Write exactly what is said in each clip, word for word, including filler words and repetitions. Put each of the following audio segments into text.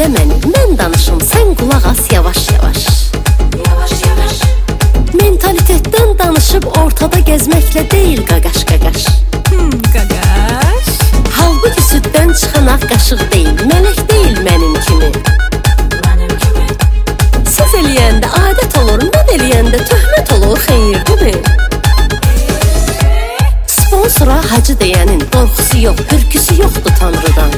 dinlə məni, mən danışım, sən qulaq as yavaş-yavaş. Yavaş-yavaş. Mentalitetdən danışıb ortada gəzməklə deyil qaqaş-qaqaş. Hmm, qaqaş. Halbuki süddən çıxan ağ qaşıq deyil, mələk deyil mənim kimi. Mənim kimi. Siz eləyəndə adət olur, mən eləyəndə töhmət olur, xeyirdir mi? Sponsora hacı deyənin qorxusu yox, hürküsü yoxdur Tanrıdan.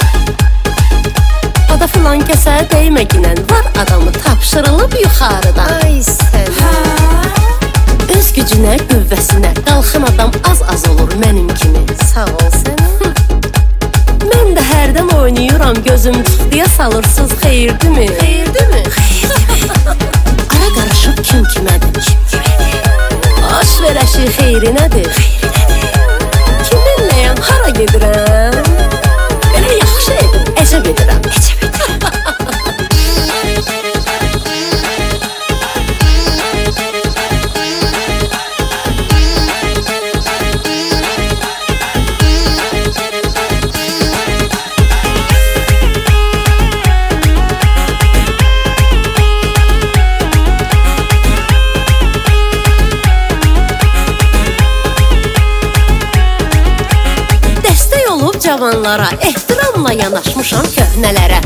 Ada filan kəsə dəyməginən var adamı tapşırılıb yuxarıdan. Ay sən. Hə? Öz gücünə, qüvvəsinə qalxan adam az-az olur mənim kimi. Sağ ol sənə. Mən də hərdən oynayıram, gözüm çıxdıya salırsız, xeyirdir mi? Xeyirdir mi? Xeyirdir. Ara qarışıb kim kimədir? Kim kimədir? Boş ver əşi, xeyri nədir? Xeyri nədir? Kiminləyəm, hara gedirəm? Belə yaxşı edim, əcəb edirəm. Əcəb edirəm. Cavanlara ehtiramla yanaşmışam köhnələrə.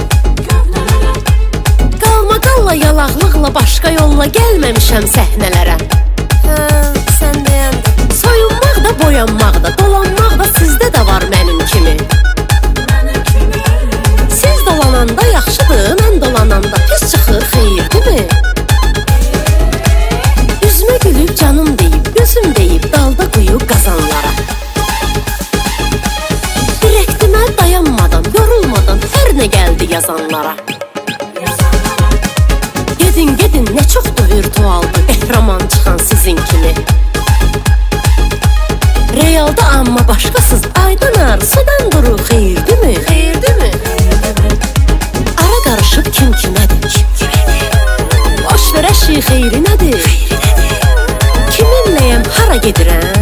Qalmaqalla, yalaqlıqla, başqa yolla gəlməmişəm səhnələrə. Hə, sən deyəndə. Soyunmaq da, boyanmaq da, dolanmaq da sizdə də var mənim kimi. Mənim kimi. Siz dolananda yaxşıdır, mən dolananda pis çıxır, xeyirdir mi? Üzmə gülüb canım deyib, gözüm deyib, dalda quyu qazanlara. Dayanmadan, yorulmadan hər nə gəldi yazanlara. Gedin, gedin, nə çoxdur virtualdır qəhrəman çıxan sizin kimi. Realda amma başqasız, aydanar, sudan quru, xeyirdir mi? Xeyirdir mi? Ara qarışıb kim kimədir? Kim kimədir? Boş ver əşi, xeyri nədir? Xeyri nədir? Kiminləyəm, hara gedirəm?